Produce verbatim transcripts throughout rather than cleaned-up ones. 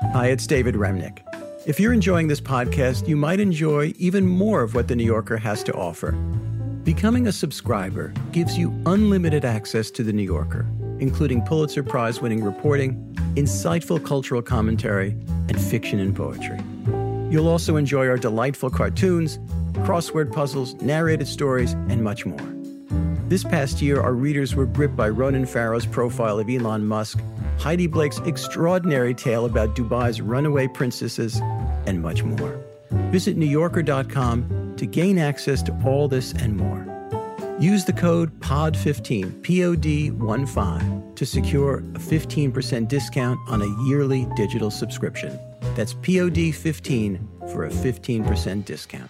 Hi, it's David Remnick. If you're enjoying this podcast, you might enjoy even more of what The New Yorker has to offer. Becoming a subscriber gives you unlimited access to The New Yorker, including Pulitzer Prize-winning reporting, insightful cultural commentary, and fiction and poetry. You'll also enjoy our delightful cartoons, crossword puzzles, narrated stories, and much more. This past year, our readers were gripped by Ronan Farrow's profile of Elon Musk, Heidi Blake's extraordinary tale about Dubai's runaway princesses, and much more. Visit New Yorker dot com to gain access to all this and more. Use the code P O D fifteen, P O D fifteen, to secure a fifteen percent discount on a yearly digital subscription. That's P O D fifteen for a fifteen percent discount.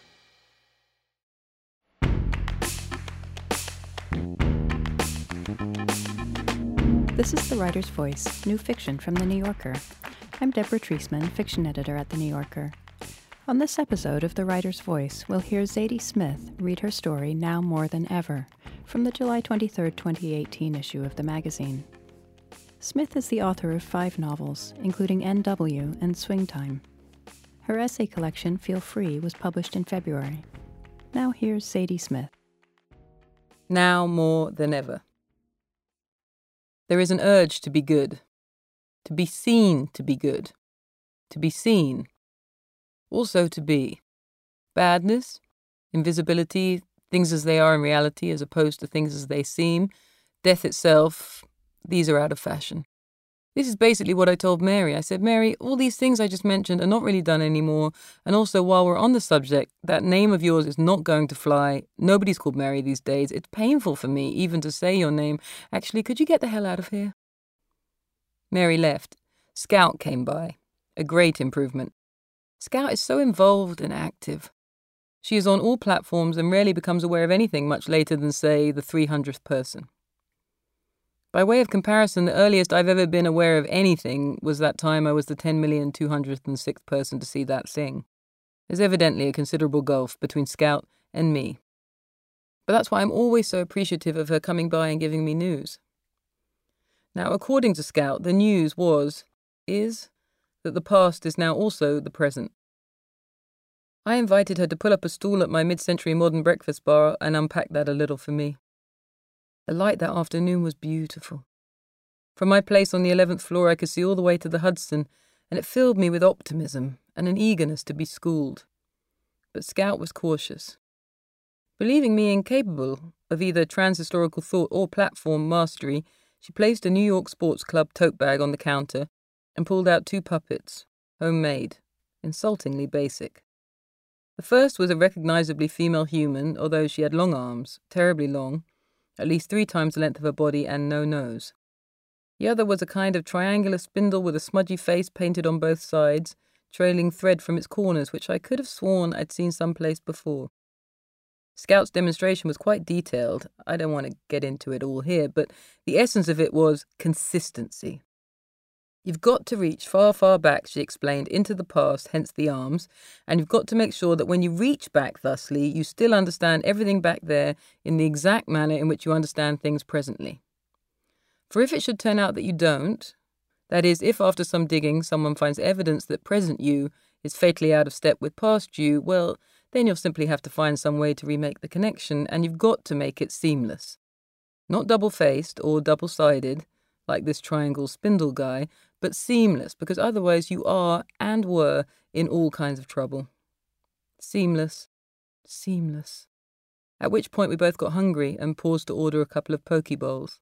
This is The Writer's Voice, new fiction from The New Yorker. I'm Deborah Treisman, fiction editor at The New Yorker. On this episode of The Writer's Voice, we'll hear Zadie Smith read her story Now More Than Ever from the July twenty-third, twenty eighteen issue of the magazine. Smith is the author of five novels, including N W and Swing Time. Her essay collection, Feel Free, was published in February. Now here's Zadie Smith. Now more than ever. There is an urge to be good, to be seen to be good, to be seen, also to be. Badness, invisibility, things as they are in reality as opposed to things as they seem, death itself, these are out of fashion. This is basically what I told Mary. I said, Mary, all these things I just mentioned are not really done anymore. And also, while we're on the subject, that name of yours is not going to fly. Nobody's called Mary these days. It's painful for me even to say your name. Actually, could you get the hell out of here? Mary left. Scout came by. A great improvement. Scout is so involved and active. She is on all platforms and rarely becomes aware of anything much later than, say, the three hundredth person. By way of comparison, the earliest I've ever been aware of anything was that time I was the ten million two hundred sixth person to see that thing. There's evidently a considerable gulf between Scout and me. But that's why I'm always so appreciative of her coming by and giving me news. Now, according to Scout, the news was, is, that the past is now also the present. I invited her to pull up a stool at my mid-century modern breakfast bar and unpack that a little for me. The light that afternoon was beautiful. From my place on the eleventh floor, I could see all the way to the Hudson, and it filled me with optimism and an eagerness to be schooled. But Scout was cautious. Believing me incapable of either transhistorical thought or platform mastery, she placed a New York Sports Club tote bag on the counter and pulled out two puppets, homemade, insultingly basic. The first was a recognizably female human, although she had long arms, terribly long, at least three times the length of her body and no nose. The other was a kind of triangular spindle with a smudgy face painted on both sides, trailing thread from its corners, which I could have sworn I'd seen someplace before. Scout's demonstration was quite detailed. I don't want to get into it all here, but the essence of it was consistency. You've got to reach far, far back, she explained, into the past, hence the arms, and you've got to make sure that when you reach back thusly, you still understand everything back there in the exact manner in which you understand things presently. For if it should turn out that you don't, that is, if after some digging someone finds evidence that present you is fatally out of step with past you, well, then you'll simply have to find some way to remake the connection, and you've got to make it seamless. Not double-faced or double-sided, like this triangle spindle guy, but seamless, because otherwise you are, and were, in all kinds of trouble. Seamless. Seamless. At which point we both got hungry and paused to order a couple of poke bowls.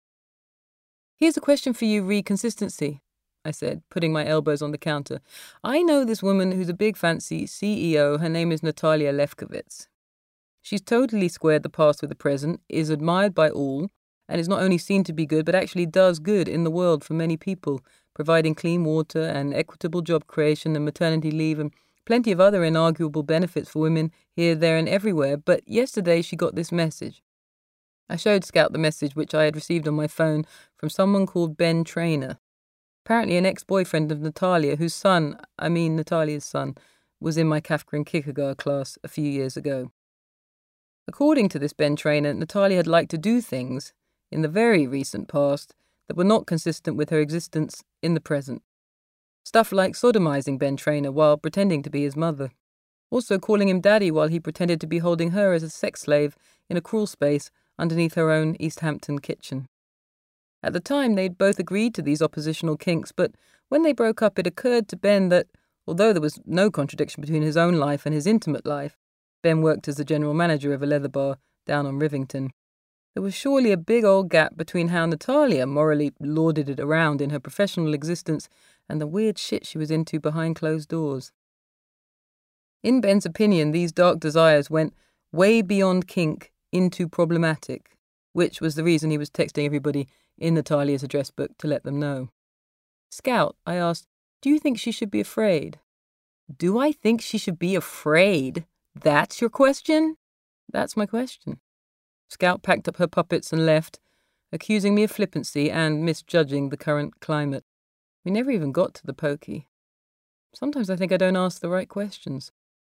Here's a question for you, re consistency, I said, putting my elbows on the counter. I know this woman who's a big fancy C E O. Her name is Natalia Lefkowitz. She's totally squared the past with the present, is admired by all, and is not only seen to be good, but actually does good in the world for many people, providing clean water and equitable job creation and maternity leave and plenty of other inarguable benefits for women here, there, and everywhere. But yesterday she got this message. I showed Scout the message which I had received on my phone from someone called Ben Traynor, apparently an ex-boyfriend of Natalia, whose son, I mean Natalia's son, was in my Kafka and Kierkegaard class a few years ago. According to this Ben Traynor, Natalia had liked to do things in the very recent past that were not consistent with her existence in the present. Stuff like sodomizing Ben Traynor while pretending to be his mother. Also calling him daddy while he pretended to be holding her as a sex slave in a crawl space underneath her own East Hampton kitchen. At the time, they'd both agreed to these oppositional kinks, but when they broke up, it occurred to Ben that, although there was no contradiction between his own life and his intimate life, Ben worked as the general manager of a leather bar down on Rivington, there was surely a big old gap between how Natalia morally lauded it around in her professional existence and the weird shit she was into behind closed doors. In Ben's opinion, these dark desires went way beyond kink into problematic, which was the reason he was texting everybody in Natalia's address book to let them know. Scout, I asked, do you think she should be afraid? Do I think she should be afraid? That's your question? That's my question. Scout packed up her puppets and left, accusing me of flippancy and misjudging the current climate. We never even got to the pokey. Sometimes I think I don't ask the right questions.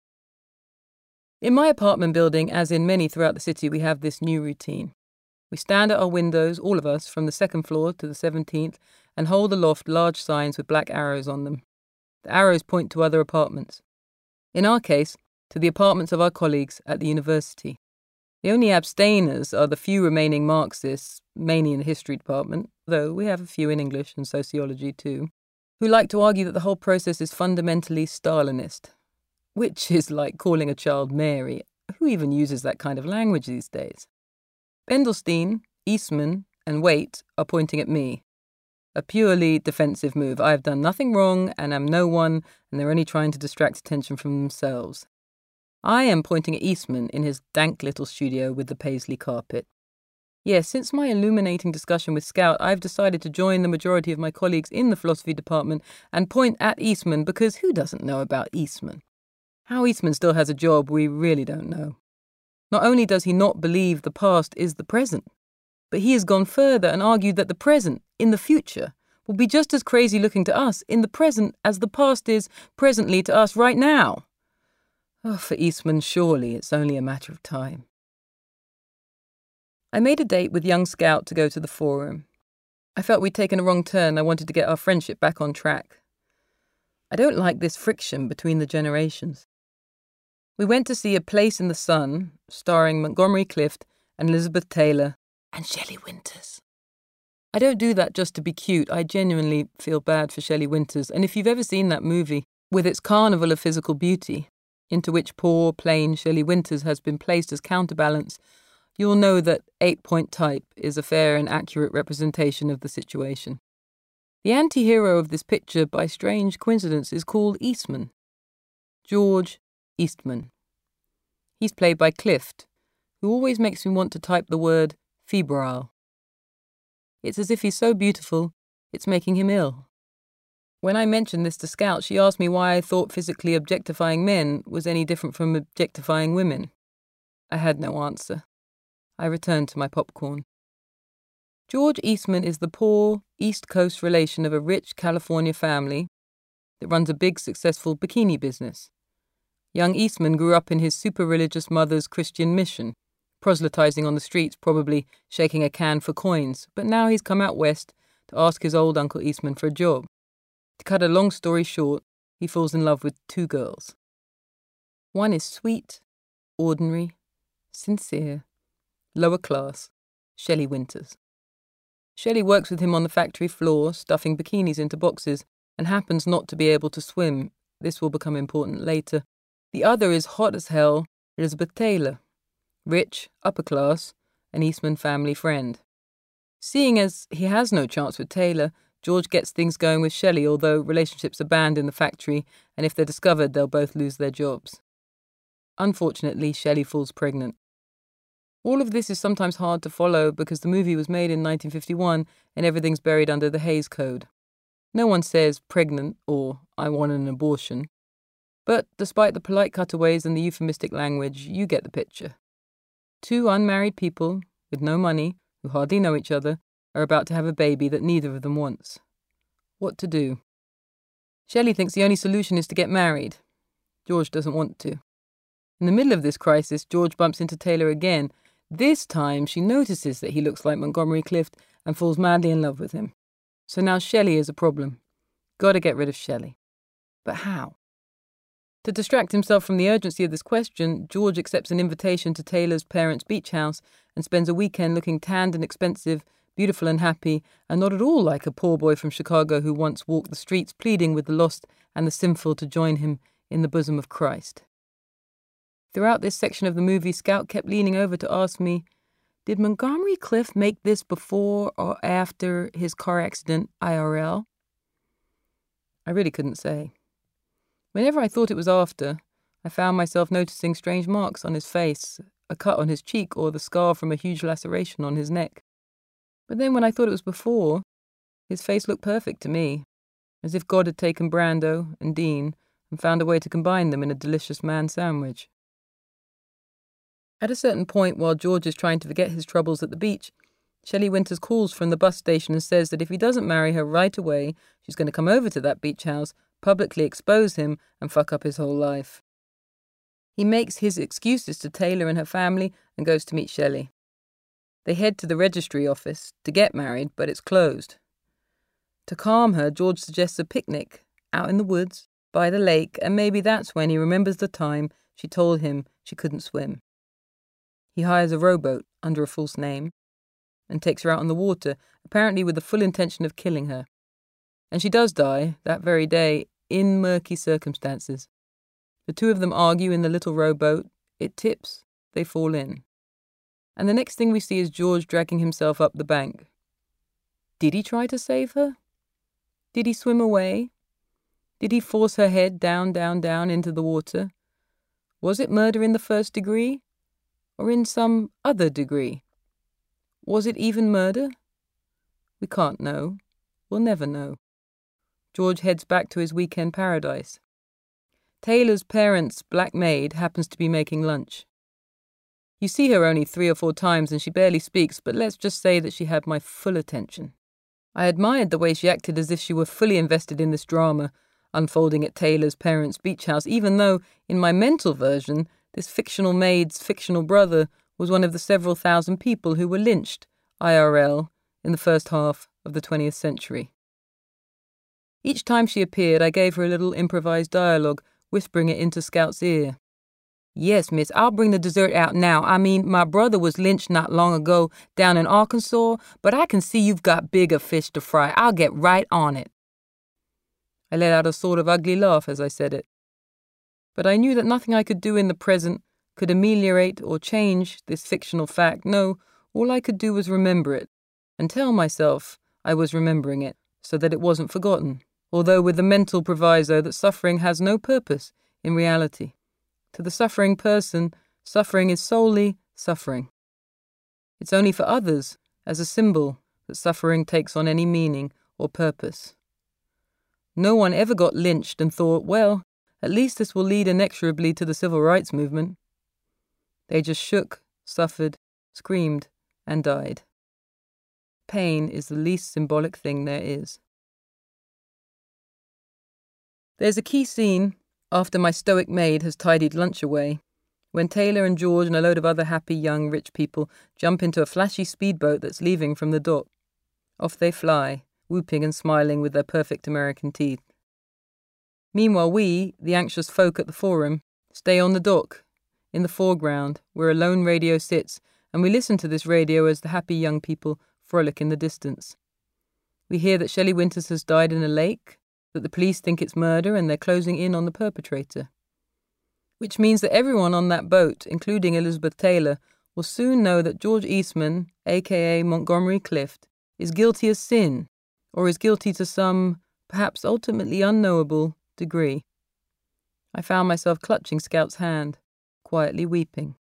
In my apartment building, as in many throughout the city, we have this new routine. We stand at our windows, all of us, from the second floor to the seventeenth, and hold aloft large signs with black arrows on them. The arrows point to other apartments. In our case, to the apartments of our colleagues at the university. The only abstainers are the few remaining Marxists, mainly in the history department, though we have a few in English and sociology too, who like to argue that the whole process is fundamentally Stalinist. Which is like calling a child Mary. Who even uses that kind of language these days? Bendelstein, Eastman, and Waite are pointing at me. A purely defensive move. I have done nothing wrong and am no one, and they're only trying to distract attention from themselves. I am pointing at Eastman in his dank little studio with the paisley carpet. Yes, since my illuminating discussion with Scout, I've decided to join the majority of my colleagues in the philosophy department and point at Eastman because who doesn't know about Eastman? How Eastman still has a job, we really don't know. Not only does he not believe the past is the present, but he has gone further and argued that the present, in the future, will be just as crazy looking to us in the present as the past is presently to us right now. Oh, for Eastman, surely it's only a matter of time. I made a date with young Scout to go to the forum. I felt we'd taken a wrong turn. I wanted to get our friendship back on track. I don't like this friction between the generations. We went to see A Place in the Sun, starring Montgomery Clift and Elizabeth Taylor and Shelley Winters. I don't do that just to be cute. I genuinely feel bad for Shelley Winters, and if you've ever seen that movie, with its carnival of physical beauty, into which poor, plain Shelley Winters has been placed as counterbalance, you'll know that eight-point type is a fair and accurate representation of the situation. The anti-hero of this picture, by strange coincidence, is called Eastman. George Eastman. He's played by Clift, who always makes me want to type the word febrile. It's as if he's so beautiful, it's making him ill. When I mentioned this to Scout, she asked me why I thought physically objectifying men was any different from objectifying women. I had no answer. I returned to my popcorn. George Eastman is the poor, East Coast relation of a rich California family that runs a big, successful bikini business. Young Eastman grew up in his super-religious mother's Christian mission, proselytizing on the streets, probably shaking a can for coins, but now he's come out west to ask his old Uncle Eastman for a job. To cut a long story short, he falls in love with two girls. One is sweet, ordinary, sincere, lower class, Shelley Winters. Shelley works with him on the factory floor, stuffing bikinis into boxes, and happens not to be able to swim. This will become important later. The other is hot as hell, Elizabeth Taylor. Rich, upper class, an Eastman family friend. Seeing as he has no chance with Taylor, George gets things going with Shelley, although relationships are banned in the factory, and if they're discovered, they'll both lose their jobs. Unfortunately, Shelley falls pregnant. All of this is sometimes hard to follow because the movie was made in nineteen fifty-one and everything's buried under the Hays Code. No one says pregnant or I want an abortion. But despite the polite cutaways and the euphemistic language, you get the picture. Two unmarried people with no money, who hardly know each other, are about to have a baby that neither of them wants. What to do? Shelley thinks the only solution is to get married. George doesn't want to. In the middle of this crisis, George bumps into Taylor again. This time, she notices that he looks like Montgomery Clift and falls madly in love with him. So now Shelley is a problem. Got to get rid of Shelley. But how? To distract himself from the urgency of this question, George accepts an invitation to Taylor's parents' beach house and spends a weekend looking tanned and expensive, beautiful and happy, and not at all like a poor boy from Chicago who once walked the streets pleading with the lost and the sinful to join him in the bosom of Christ. Throughout this section of the movie, Scout kept leaning over to ask me, did Montgomery Clift make this before or after his car accident I R L? I really couldn't say. Whenever I thought it was after, I found myself noticing strange marks on his face, a cut on his cheek, or the scar from a huge laceration on his neck. But then when I thought it was before, his face looked perfect to me, as if God had taken Brando and Dean and found a way to combine them in a delicious man sandwich. At a certain point, while George is trying to forget his troubles at the beach, Shelley Winters calls from the bus station and says that if he doesn't marry her right away, she's going to come over to that beach house, publicly expose him, and fuck up his whole life. He makes his excuses to Taylor and her family and goes to meet Shelley. They head to the registry office to get married, but it's closed. To calm her, George suggests a picnic out in the woods, by the lake, and maybe that's when he remembers the time she told him she couldn't swim. He hires a rowboat under a false name and takes her out on the water, apparently with the full intention of killing her. And she does die that very day in murky circumstances. The two of them argue in the little rowboat. It tips. They fall in. And the next thing we see is George dragging himself up the bank. Did he try to save her? Did he swim away? Did he force her head down, down, down into the water? Was it murder in the first degree? Or in some other degree? Was it even murder? We can't know. We'll never know. George heads back to his weekend paradise. Taylor's parents' black maid happens to be making lunch. You see her only three or four times and she barely speaks, but let's just say that she had my full attention. I admired the way she acted as if she were fully invested in this drama, unfolding at Taylor's parents' beach house, even though, in my mental version, this fictional maid's fictional brother was one of the several thousand people who were lynched, I R L, in the first half of the twentieth century. Each time she appeared, I gave her a little improvised dialogue, whispering it into Scout's ear. Yes, miss, I'll bring the dessert out now. I mean, my brother was lynched not long ago down in Arkansas, but I can see you've got bigger fish to fry. I'll get right on it. I let out a sort of ugly laugh as I said it. But I knew that nothing I could do in the present could ameliorate or change this fictional fact. No, all I could do was remember it, and tell myself I was remembering it, so that it wasn't forgotten, although with the mental proviso that suffering has no purpose in reality. To the suffering person, suffering is solely suffering. It's only for others, as a symbol, that suffering takes on any meaning or purpose. No one ever got lynched and thought, well, at least this will lead inexorably to the civil rights movement. They just shook, suffered, screamed, and died. Pain is the least symbolic thing there is. There's a key scene after my stoic maid has tidied lunch away, when Taylor and George and a load of other happy young rich people jump into a flashy speedboat that's leaving from the dock. Off they fly, whooping and smiling with their perfect American teeth. Meanwhile we, the anxious folk at the forum, stay on the dock, in the foreground, where a lone radio sits, and we listen to this radio as the happy young people frolic in the distance. We hear that Shelley Winters has died in a lake, that the police think it's murder and they're closing in on the perpetrator. Which means that everyone on that boat, including Elizabeth Taylor, will soon know that George Eastman, aka Montgomery Clift, is guilty as sin, or is guilty to some, perhaps ultimately unknowable, degree. I found myself clutching Scout's hand, quietly weeping.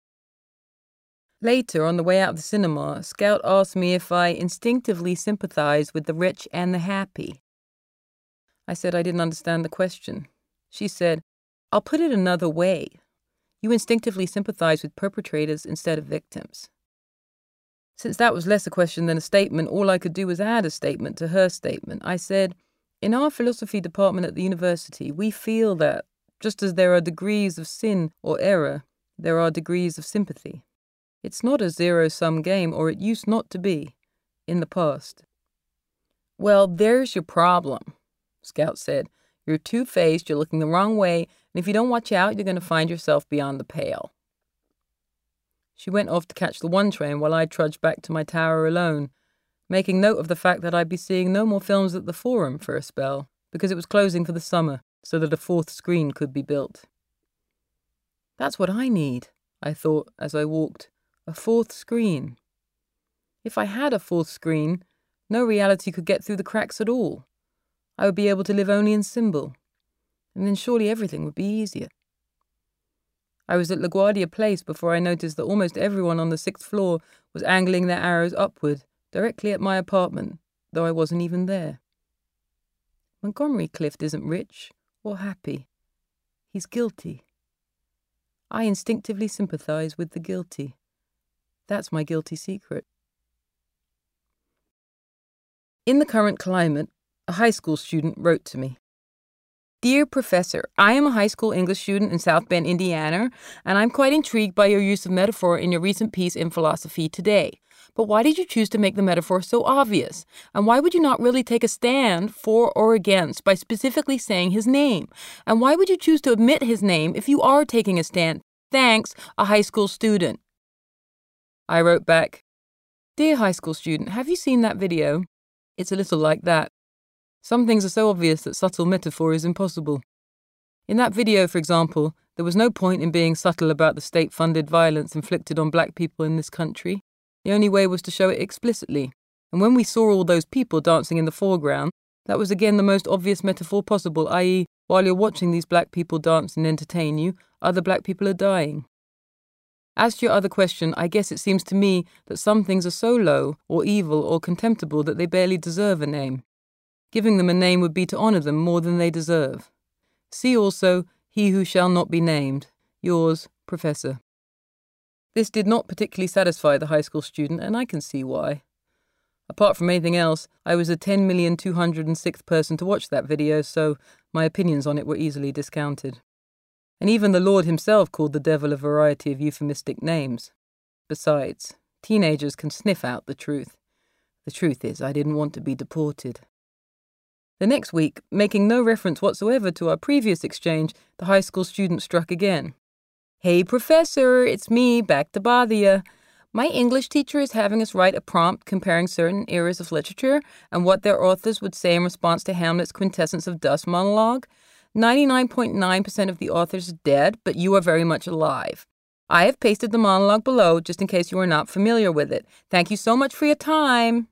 Later, on the way out of the cinema, Scout asked me if I instinctively sympathized with the rich and the happy. I said I didn't understand the question. She said, I'll put it another way. You instinctively sympathize with perpetrators instead of victims. Since that was less a question than a statement, all I could do was add a statement to her statement. I said, in our philosophy department at the university, we feel that, just as there are degrees of sin or error, there are degrees of sympathy. It's not a zero-sum game, or it used not to be, in the past. Well, there's your problem, Scout said. "You're two-faced, you're looking the wrong way, and if you don't watch out, you're going to find yourself beyond the pale." She went off to catch the one train while I trudged back to my tower alone, making note of the fact that I'd be seeing no more films at the Forum for a spell, because it was closing for the summer, so that a fourth screen could be built. That's what I need, I thought as I walked. A fourth screen. If I had a fourth screen, no reality could get through the cracks at all. I would be able to live only in symbol, and then surely everything would be easier. I was at LaGuardia Place before I noticed that almost everyone on the sixth floor was angling their arrows upward, directly at my apartment, though I wasn't even there. Montgomery Clift isn't rich or happy. He's guilty. I instinctively sympathize with the guilty. That's my guilty secret. In the current climate, a high school student wrote to me. "Dear Professor, I am a high school English student in South Bend, Indiana, and I'm quite intrigued by your use of metaphor in your recent piece in Philosophy Today. But why did you choose to make the metaphor so obvious? And why would you not really take a stand for or against by specifically saying his name? And why would you choose to omit his name if you are taking a stand? Thanks, a high school student." I wrote back, "Dear high school student, have you seen that video? It's a little like that. Some things are so obvious that subtle metaphor is impossible. In that video, for example, there was no point in being subtle about the state-funded violence inflicted on black people in this country. The only way was to show it explicitly. And when we saw all those people dancing in the foreground, that was again the most obvious metaphor possible, that is, while you're watching these black people dance and entertain you, other black people are dying. As to your other question, I guess it seems to me that some things are so low, or evil, or contemptible that they barely deserve a name. Giving them a name would be to honour them more than they deserve. See also, He Who Shall Not Be Named. Yours, Professor." This did not particularly satisfy the high school student, and I can see why. Apart from anything else, I was the ten million two hundred sixth person to watch that video, so my opinions on it were easily discounted. And even the Lord himself called the devil a variety of euphemistic names. Besides, teenagers can sniff out the truth. The truth is, I didn't want to be deported. The next week, making no reference whatsoever to our previous exchange, the high school student struck again. "Hey, Professor, it's me, back to bother ya. My English teacher is having us write a prompt comparing certain eras of literature and what their authors would say in response to Hamlet's quintessence of dust monologue. ninety-nine point nine percent of the authors are dead, but you are very much alive. I have pasted the monologue below just in case you are not familiar with it. Thank you so much for your time."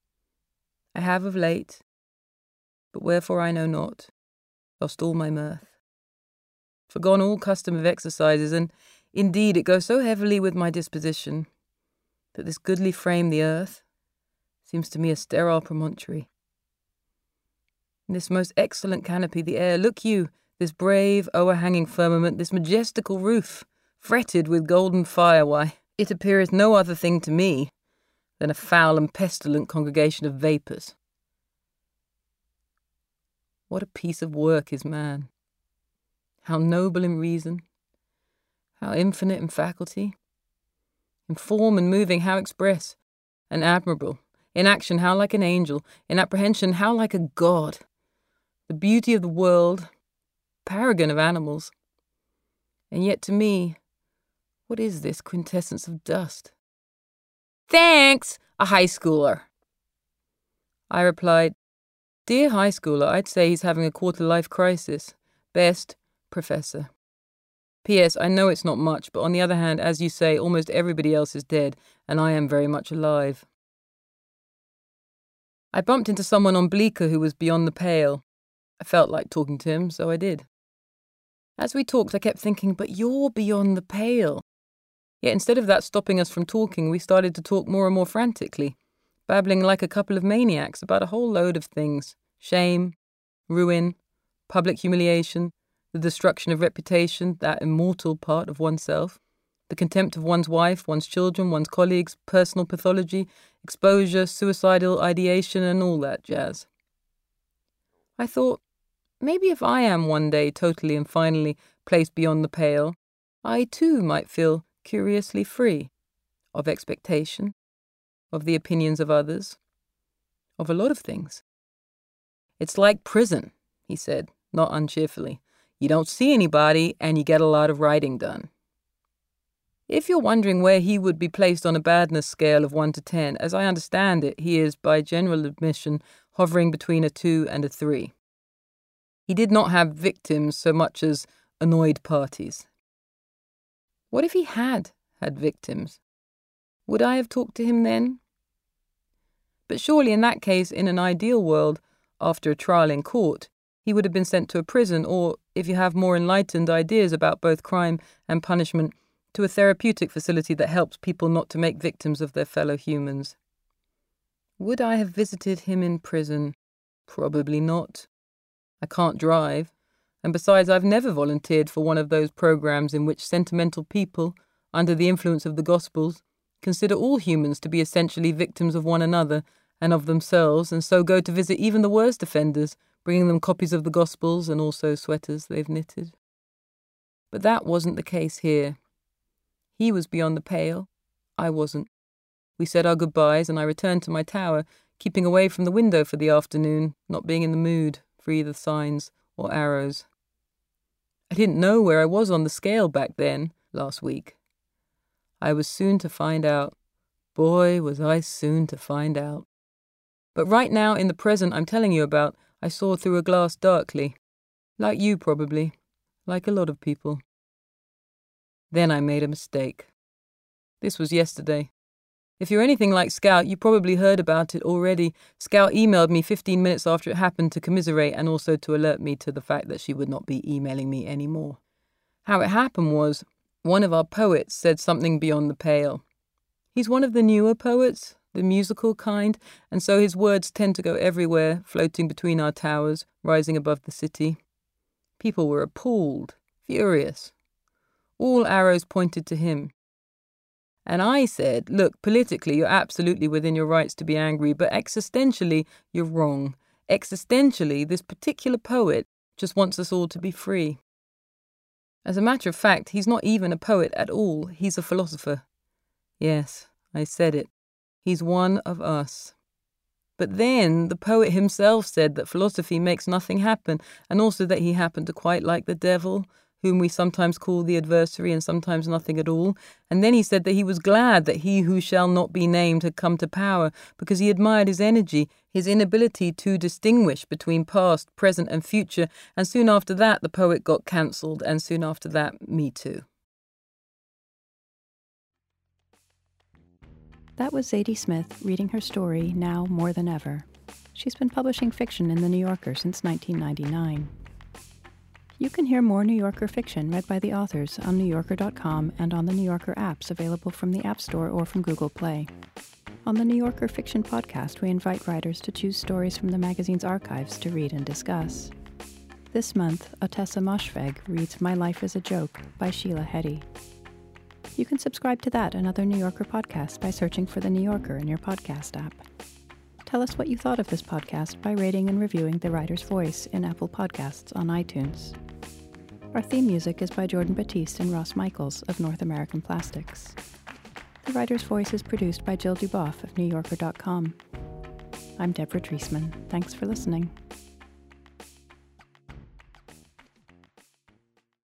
I have of late, but wherefore I know not, lost all my mirth. Forgone all custom of exercises, and indeed it goes so heavily with my disposition that this goodly frame, the earth, seems to me a sterile promontory. In this most excellent canopy, the air, look you, this brave, o'erhanging firmament, this majestical roof, fretted with golden fire, why, it appeareth no other thing to me than a foul and pestilent congregation of vapours. What a piece of work is man! How noble in reason, how infinite in faculty, in form and moving how express, and admirable, in action how like an angel, in apprehension how like a god, the beauty of the world, paragon of animals. And yet to me, what is this quintessence of dust? Thanks, a high schooler. I replied, "Dear high schooler, I'd say he's having a quarter-life crisis. Best, Professor. P S. I know it's not much, but on the other hand, as you say, almost everybody else is dead, and I am very much alive." I bumped into someone on Bleecker who was beyond the pale. I felt like talking to him, so I did. As we talked, I kept thinking, but you're beyond the pale. Yet instead of that stopping us from talking, we started to talk more and more frantically, babbling like a couple of maniacs about a whole load of things. Shame, ruin, public humiliation, the destruction of reputation, that immortal part of oneself, the contempt of one's wife, one's children, one's colleagues, personal pathology, exposure, suicidal ideation, and all that jazz. I thought, maybe if I am one day totally and finally placed beyond the pale, I too might feel curiously free of expectation, of the opinions of others, of a lot of things. It's like prison, he said, not uncheerfully. You don't see anybody, and you get a lot of writing done. If you're wondering where he would be placed on a badness scale of one to ten, as I understand it, he is, by general admission, hovering between a two and a three. He did not have victims so much as annoyed parties. What if he had had victims? Would I have talked to him then? But surely in that case, in an ideal world, after a trial in court, he would have been sent to a prison, or, if you have more enlightened ideas about both crime and punishment, to a therapeutic facility that helps people not to make victims of their fellow humans. Would I have visited him in prison? Probably not. I can't drive, and besides, I've never volunteered for one of those programs in which sentimental people, under the influence of the Gospels, consider all humans to be essentially victims of one another and of themselves, and so go to visit even the worst offenders, bringing them copies of the Gospels and also sweaters they've knitted. But that wasn't the case here. He was beyond the pale. I wasn't. We said our goodbyes, and I returned to my tower, keeping away from the window for the afternoon, not being in the mood for either signs or arrows. I didn't know where I was on the scale back then, last week. I was soon to find out. Boy, was I soon to find out. But right now, in the present I'm telling you about, I saw through a glass darkly. Like you, probably. Like a lot of people. Then I made a mistake. This was yesterday. If you're anything like Scout, you probably heard about it already. Scout emailed me fifteen minutes after it happened to commiserate and also to alert me to the fact that she would not be emailing me anymore. How it happened was, one of our poets said something beyond the pale. He's one of the newer poets, the musical kind, and so his words tend to go everywhere, floating between our towers, rising above the city. People were appalled, furious. All arrows pointed to him. And I said, look, politically, you're absolutely within your rights to be angry, but existentially, you're wrong. Existentially, this particular poet just wants us all to be free. As a matter of fact, he's not even a poet at all. He's a philosopher. Yes, I said it. He's one of us. But then the poet himself said that philosophy makes nothing happen, and also that he happened to quite like the devil, whom we sometimes call the adversary and sometimes nothing at all. And then he said that he was glad that he who shall not be named had come to power, because he admired his energy, his inability to distinguish between past, present and future, and soon after that the poet got cancelled, and soon after that, me too. That was Zadie Smith reading her story Now More Than Ever. She's been publishing fiction in The New Yorker since nineteen ninety-nine. You can hear more New Yorker fiction read by the authors on New Yorker dot com and on the New Yorker apps available from the App Store or from Google Play. On the New Yorker Fiction Podcast, we invite writers to choose stories from the magazine's archives to read and discuss. This month, Otessa Moshfegh reads My Life is a Joke by Sheila Heti. You can subscribe to that and other New Yorker podcasts by searching for The New Yorker in your podcast app. Tell us what you thought of this podcast by rating and reviewing The Writer's Voice in Apple Podcasts on iTunes. Our theme music is by Jordan Batiste and Ross Michaels of North American Plastics. The Writer's Voice is produced by Jill Duboff of New Yorker dot com. I'm Deborah Treisman. Thanks for listening.